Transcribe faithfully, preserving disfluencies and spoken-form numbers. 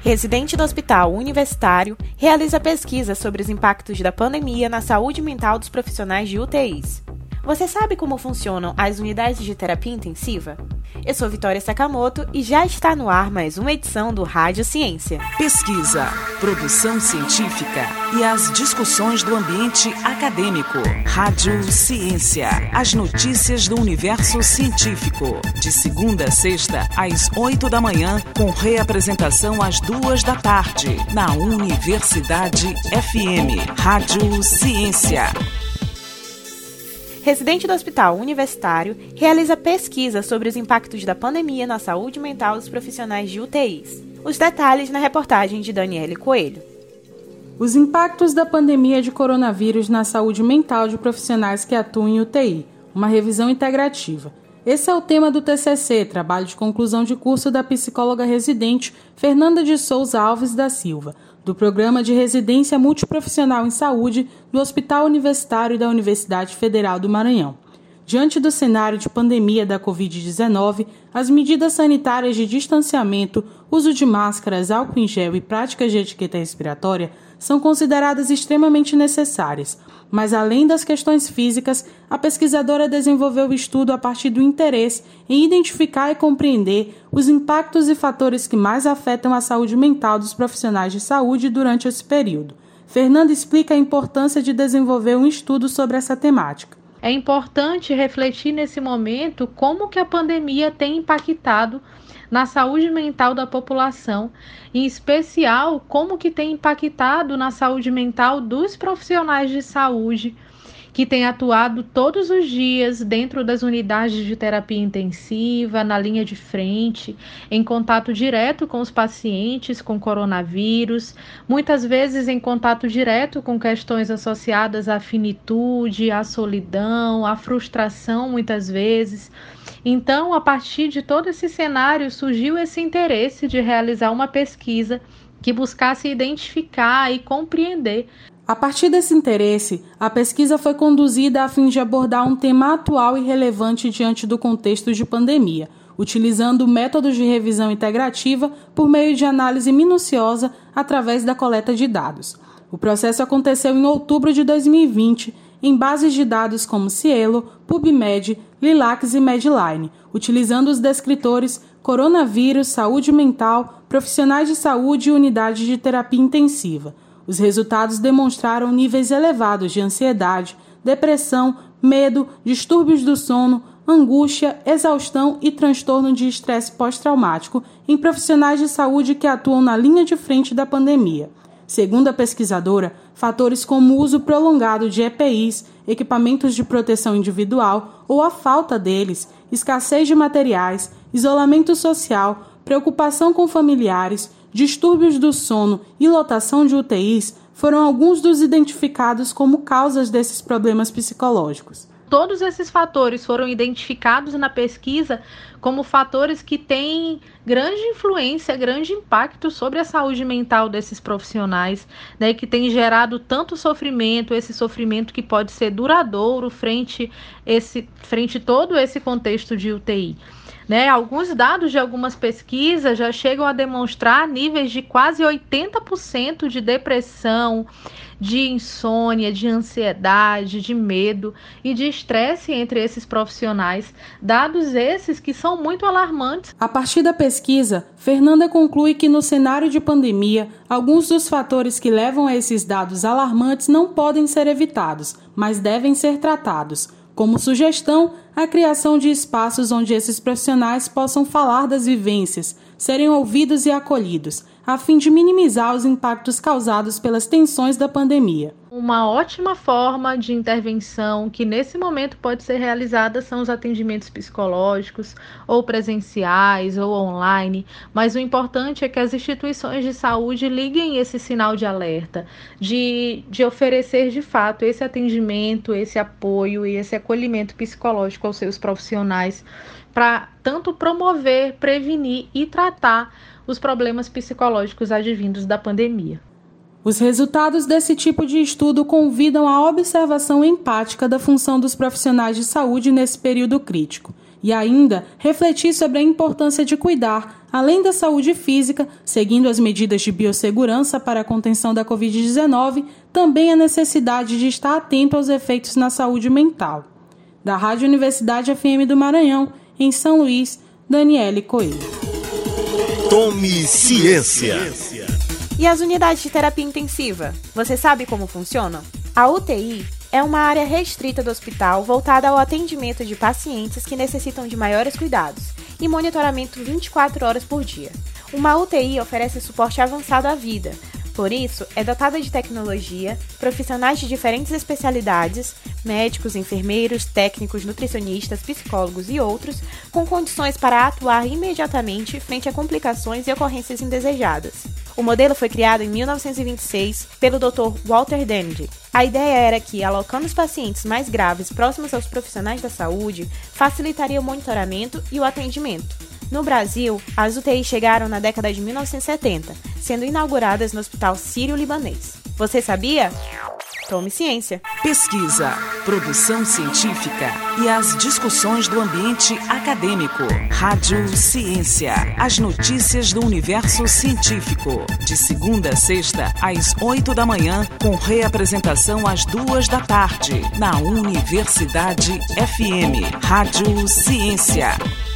Residente do Hospital Universitário, realiza pesquisa sobre os impactos da pandemia na saúde mental dos profissionais de U T Is. Você sabe como funcionam as unidades de terapia intensiva? Eu sou Vitória Sakamoto e já está no ar mais uma edição do Rádio Ciência. Pesquisa, produção científica e as discussões do ambiente acadêmico. Rádio Ciência, as notícias do universo científico. De segunda a sexta, às oito da manhã, com reapresentação às duas da tarde, na Universidade F M. Rádio Ciência. Residente do Hospital Universitário, realiza pesquisa sobre os impactos da pandemia na saúde mental dos profissionais de U T Is. Os detalhes na reportagem de Daniele Coelho. Os impactos da pandemia de coronavírus na saúde mental de profissionais que atuam em U T I, uma revisão integrativa. Esse é o tema do T C C, trabalho de conclusão de curso da psicóloga residente Fernanda de Souza Alves da Silva, do Programa de Residência Multiprofissional em Saúde do Hospital Universitário da Universidade Federal do Maranhão. Diante do cenário de pandemia da covid dezenove, as medidas sanitárias de distanciamento, uso de máscaras, álcool em gel e práticas de etiqueta respiratória são consideradas extremamente necessárias. Mas, além das questões físicas, a pesquisadora desenvolveu o estudo a partir do interesse em identificar e compreender os impactos e fatores que mais afetam a saúde mental dos profissionais de saúde durante esse período. Fernanda explica a importância de desenvolver um estudo sobre essa temática. É importante refletir nesse momento como que a pandemia tem impactado na saúde mental da população, em especial como que tem impactado na saúde mental dos profissionais de saúde que têm atuado todos os dias dentro das unidades de terapia intensiva, na linha de frente, em contato direto com os pacientes com coronavírus, muitas vezes em contato direto com questões associadas à finitude, à solidão, à frustração, muitas vezes. Então, a partir de todo esse cenário, surgiu esse interesse de realizar uma pesquisa que buscasse identificar e compreender. A partir desse interesse, a pesquisa foi conduzida a fim de abordar um tema atual e relevante diante do contexto de pandemia, utilizando métodos de revisão integrativa por meio de análise minuciosa através da coleta de dados. O processo aconteceu em outubro de dois mil e vinte, em bases de dados como Cielo, PubMed, Lilacs e Medline, utilizando os descritores coronavírus, saúde mental, profissionais de saúde e unidades de terapia intensiva. Os resultados demonstraram níveis elevados de ansiedade, depressão, medo, distúrbios do sono, angústia, exaustão e transtorno de estresse pós-traumático em profissionais de saúde que atuam na linha de frente da pandemia. Segundo a pesquisadora, fatores como o uso prolongado de E P Is, equipamentos de proteção individual ou a falta deles, escassez de materiais, isolamento social, preocupação com familiares, distúrbios do sono e lotação de U T Is foram alguns dos identificados como causas desses problemas psicológicos. Todos esses fatores foram identificados na pesquisa como fatores que têm grande influência, grande impacto sobre a saúde mental desses profissionais, né, que tem gerado tanto sofrimento, esse sofrimento que pode ser duradouro frente esse, frente todo esse contexto de U T I. Né, alguns dados de algumas pesquisas já chegam a demonstrar níveis de quase oitenta por cento de depressão, de insônia, de ansiedade, de medo e de estresse entre esses profissionais, dados esses que são muito alarmantes. A partir da pesquisa, Fernanda conclui que no cenário de pandemia, alguns dos fatores que levam a esses dados alarmantes não podem ser evitados, mas devem ser tratados. Como sugestão, a criação de espaços onde esses profissionais possam falar das vivências, serem ouvidos e acolhidos, a fim de minimizar os impactos causados pelas tensões da pandemia. Uma ótima forma de intervenção que nesse momento pode ser realizada são os atendimentos psicológicos, ou presenciais, ou online, mas o importante é que as instituições de saúde liguem esse sinal de alerta, de, de oferecer de fato esse atendimento, esse apoio e esse acolhimento psicológico aos seus profissionais, para tanto promover, prevenir e tratar os problemas psicológicos advindos da pandemia. Os resultados desse tipo de estudo convidam à observação empática da função dos profissionais de saúde nesse período crítico. e ainda refletir sobre a importância de cuidar, além da saúde física, seguindo as medidas de biossegurança para a contenção da covid dezenove, também a necessidade de estar atento aos efeitos na saúde mental. Da Rádio Universidade F M do Maranhão, em São Luís, Daniele Coelho. Tome ciência. E as unidades de terapia intensiva? Você sabe como funcionam? A U T I é uma área restrita do hospital voltada ao atendimento de pacientes que necessitam de maiores cuidados e monitoramento vinte e quatro horas por dia. Uma U T I oferece suporte avançado à vida, por isso é dotada de tecnologia, profissionais de diferentes especialidades, médicos, enfermeiros, técnicos, nutricionistas, psicólogos e outros, com condições para atuar imediatamente frente a complicações e ocorrências indesejadas. O modelo foi criado em mil novecentos e vinte e seis pelo doutor Walter Dendy. A ideia era que, alocando os pacientes mais graves próximos aos profissionais da saúde, facilitaria o monitoramento e o atendimento. No Brasil, as U T Is chegaram na década de mil novecentos e setenta, sendo inauguradas no Hospital Sírio-Libanês. Você sabia? Tome ciência. Pesquisa, produção científica e as discussões do ambiente acadêmico. Rádio Ciência. As notícias do universo científico. De segunda a sexta, às oito da manhã, com reapresentação às duas da tarde. Na Universidade F M. Rádio Ciência.